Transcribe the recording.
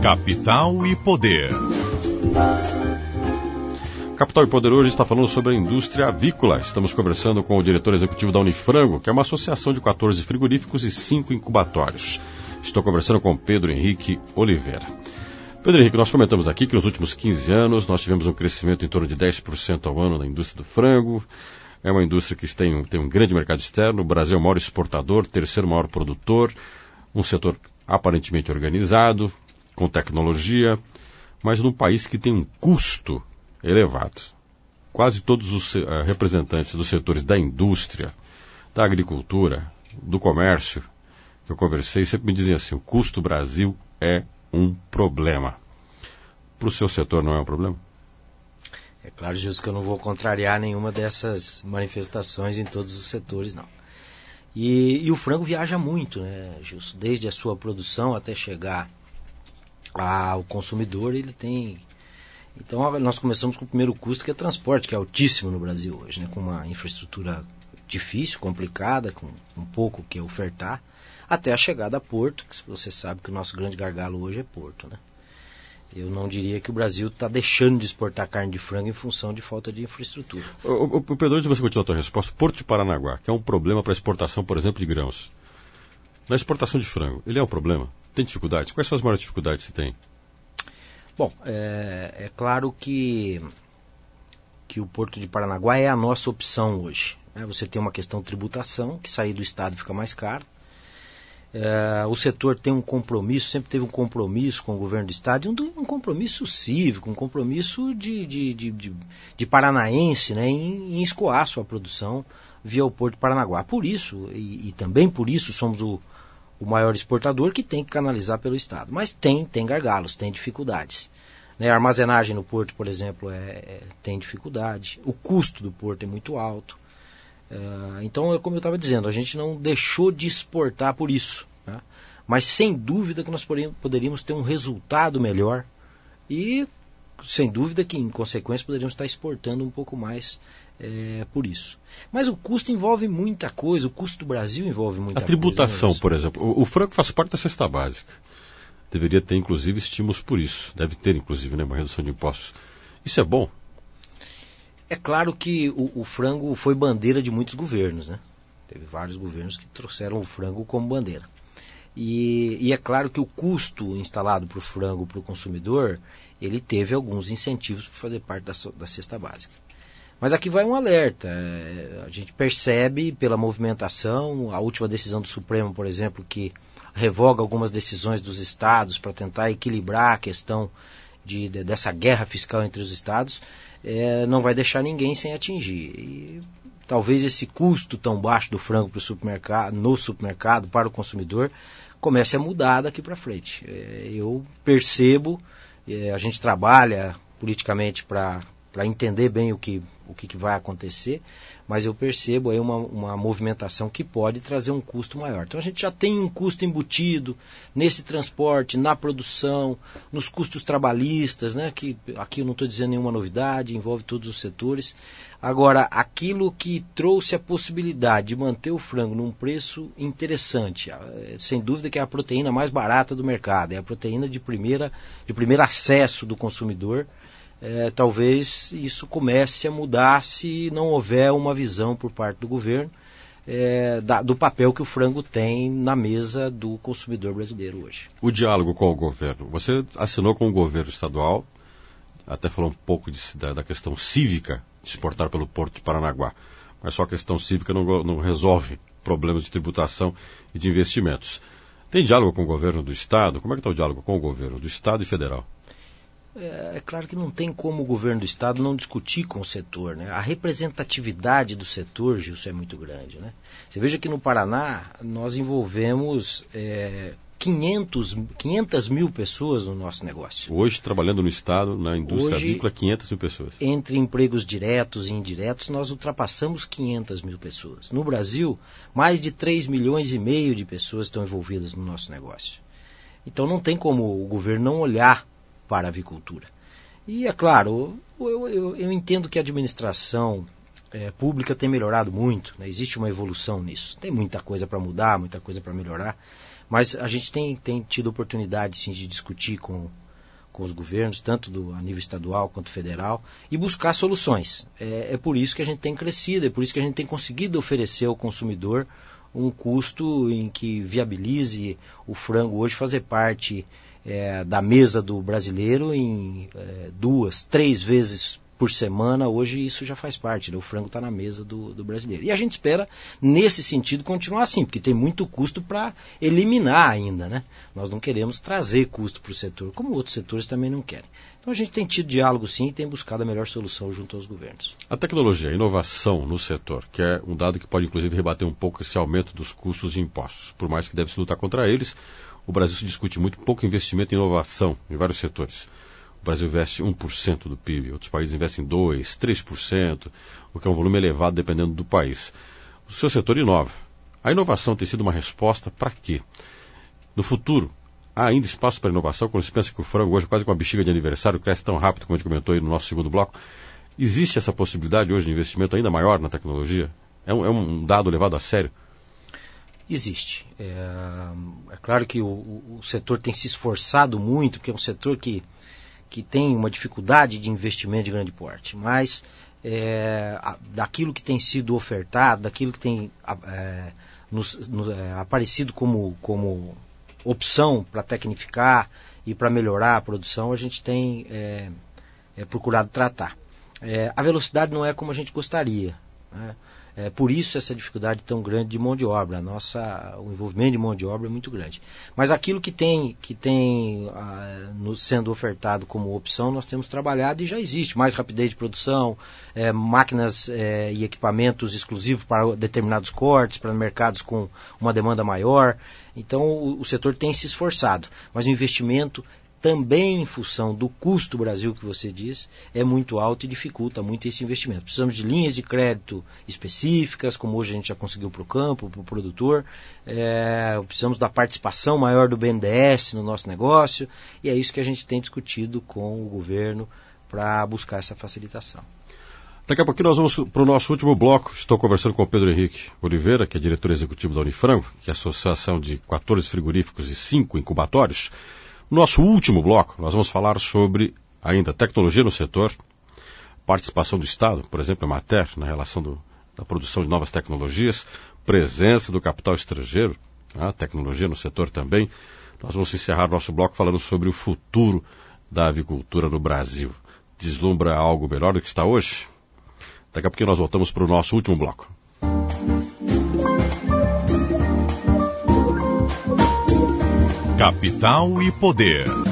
Capital e Poder. Capital e Poder hoje está falando sobre a indústria avícola. Estamos conversando com o diretor executivo da Unifrango, que é uma associação de 14 frigoríficos e 5 incubatórios. Estou conversando com Pedro Henrique Oliveira. Pedro Henrique, nós comentamos aqui que nos últimos 15 anos nós tivemos um crescimento em torno de 10% ao ano na indústria do frango. É uma indústria que tem um grande mercado externo. O Brasil é o maior exportador, terceiro maior produtor, um setor aparentemente organizado, com tecnologia, mas num país que tem um custo elevado. Quase todos os representantes dos setores da indústria, da agricultura, do comércio, que eu conversei, sempre me dizem assim, o custo Brasil é um problema. Para o seu setor não é um problema? É claro, Gilson, que eu não vou contrariar nenhuma dessas manifestações em todos os setores, não. E o frango viaja muito, né, Gilson? Desde a sua produção até chegar ao consumidor, ele tem... Então, nós começamos com o primeiro custo, que é transporte, que é altíssimo no Brasil hoje, né? Com uma infraestrutura difícil, complicada, com um pouco que ofertar, até a chegada a Porto, que você sabe que o nosso grande gargalo hoje é Porto, né? Eu não diria que o Brasil está deixando de exportar carne de frango em função de falta de infraestrutura. O Pedro, antes de você continuar a tua resposta, Porto de Paranaguá, que é um problema para a exportação, por exemplo, de grãos. Na exportação de frango, ele é um problema? Tem dificuldades? Quais são as maiores dificuldades que você tem? Bom, é claro que o Porto de Paranaguá é a nossa opção hoje, né? Você tem uma questão de tributação, que sair do Estado fica mais caro. O setor tem um compromisso, sempre teve um compromisso com o governo do Estado, um compromisso cívico, um compromisso de paranaense, né, em escoar sua produção via o Porto de Paranaguá. Por isso, e também por isso, somos o maior exportador que tem que canalizar pelo Estado. Mas tem gargalos, tem dificuldades. Né, a armazenagem no porto, por exemplo, tem dificuldade. O custo do porto é muito alto. Então, como eu estava dizendo, a gente não deixou de exportar por isso, né? Mas sem dúvida que nós poderíamos ter um resultado melhor e sem dúvida que em consequência poderíamos estar exportando um pouco mais por isso. Mas o custo envolve muita coisa, o custo do Brasil envolve muita coisa. A tributação, coisa, né? por exemplo, o frango faz parte da cesta básica. Deveria ter inclusive estímulos por isso, deve ter inclusive, né, uma redução de impostos. Isso é bom? É claro que o frango foi bandeira de muitos governos, né? Teve vários governos que trouxeram o frango como bandeira. E é claro que o custo instalado para o frango, para o consumidor, ele teve alguns incentivos para fazer parte da cesta básica. Mas aqui vai um alerta. A gente percebe pela movimentação, a última decisão do Supremo, por exemplo, que revoga algumas decisões dos estados para tentar equilibrar a questão dessa guerra fiscal entre os estados, não vai deixar ninguém sem atingir. E talvez esse custo tão baixo do frango no supermercado para o consumidor comece a mudar daqui para frente. Eu percebo, a gente trabalha politicamente para entender bem o que vai acontecer, mas eu percebo aí uma movimentação que pode trazer um custo maior. Então a gente já tem um custo embutido nesse transporte, na produção, nos custos trabalhistas, né, que aqui eu não estou dizendo nenhuma novidade, envolve todos os setores. Agora, aquilo que trouxe a possibilidade de manter o frango num preço interessante, sem dúvida que é a proteína mais barata do mercado, é a proteína de primeiro acesso do consumidor. Talvez isso comece a mudar se não houver uma visão por parte do governo do papel que o frango tem na mesa do consumidor brasileiro hoje. O diálogo com o governo. Você assinou com o governo estadual, até falou um pouco da questão cívica de exportar pelo Porto de Paranaguá, mas só a questão cívica não resolve problemas de tributação e de investimentos. Tem diálogo com o governo do Estado? Como é que está o diálogo com o governo do Estado e federal? É claro que não tem como o governo do Estado não discutir com o setor, né? A representatividade do setor, Gilson, é muito grande, né? Você veja que no Paraná nós envolvemos 500 mil pessoas no nosso negócio. Hoje, trabalhando no Estado, na indústria avícola, 500 mil pessoas. Entre empregos diretos e indiretos, nós ultrapassamos 500 mil pessoas. No Brasil, mais de 3,5 milhões de pessoas estão envolvidas no nosso negócio. Então não tem como o governo não olhar para a avicultura. E é claro, eu entendo que a administração pública tem melhorado muito, né? Existe uma evolução nisso. Tem muita coisa para mudar, muita coisa para melhorar, mas a gente tem tido oportunidade sim, de discutir com os governos, tanto a nível estadual quanto federal, e buscar soluções. É por isso que a gente tem crescido, é por isso que a gente tem conseguido oferecer ao consumidor um custo em que viabilize o frango hoje fazer parte da mesa do brasileiro em 2, 3 vezes por semana. Hoje isso já faz parte, né? O frango está na mesa do brasileiro. E a gente espera, nesse sentido, continuar assim, porque tem muito custo para eliminar ainda, né? Nós não queremos trazer custo para o setor, como outros setores também não querem. Então a gente tem tido diálogo sim e tem buscado a melhor solução junto aos governos. A tecnologia, a inovação no setor, que é um dado que pode inclusive rebater um pouco esse aumento dos custos e impostos. Por mais que deve se lutar contra eles, o Brasil se discute muito pouco investimento em inovação em vários setores. O Brasil investe 1% do PIB, outros países investem 2%, 3%, o que é um volume elevado dependendo do país. O seu setor inova. A inovação tem sido uma resposta para quê? No futuro, há ainda espaço para inovação? Quando se pensa que o frango hoje, quase com a bexiga de aniversário, cresce tão rápido, como a gente comentou aí no nosso segundo bloco, existe essa possibilidade hoje de investimento ainda maior na tecnologia? É um dado levado a sério? Existe. É claro que o setor tem se esforçado muito, porque é um setor que tem uma dificuldade de investimento de grande porte, mas daquilo que tem sido ofertado, daquilo que tem aparecido como opção para tecnificar e para melhorar a produção, a gente tem procurado tratar. A velocidade não é como a gente gostaria, né? Por isso essa dificuldade tão grande de mão de obra. O envolvimento de mão de obra é muito grande. Mas aquilo que tem sendo ofertado como opção, nós temos trabalhado e já existe. Mais rapidez de produção, máquinas e equipamentos exclusivos para determinados cortes, para mercados com uma demanda maior. Então o setor tem se esforçado. Mas o investimento também em função do custo do Brasil, que você diz, é muito alto e dificulta muito esse investimento. Precisamos de linhas de crédito específicas, como hoje a gente já conseguiu para o campo, para o produtor. Precisamos da participação maior do BNDES no nosso negócio, e é isso que a gente tem discutido com o governo para buscar essa facilitação. Daqui a pouquinho nós vamos para o nosso último bloco. Estou conversando com o Pedro Henrique Oliveira, que é diretor executivo da Unifrango, que é a associação de 14 frigoríficos e 5 incubatórios. No nosso último bloco, nós vamos falar sobre ainda tecnologia no setor, participação do Estado, por exemplo, a Mater, na relação da produção de novas tecnologias, presença do capital estrangeiro, tecnologia no setor também. Nós vamos encerrar nosso bloco falando sobre o futuro da avicultura no Brasil. Deslumbra algo melhor do que está hoje? Daqui a pouquinho nós voltamos para o nosso último bloco. Capital e Poder.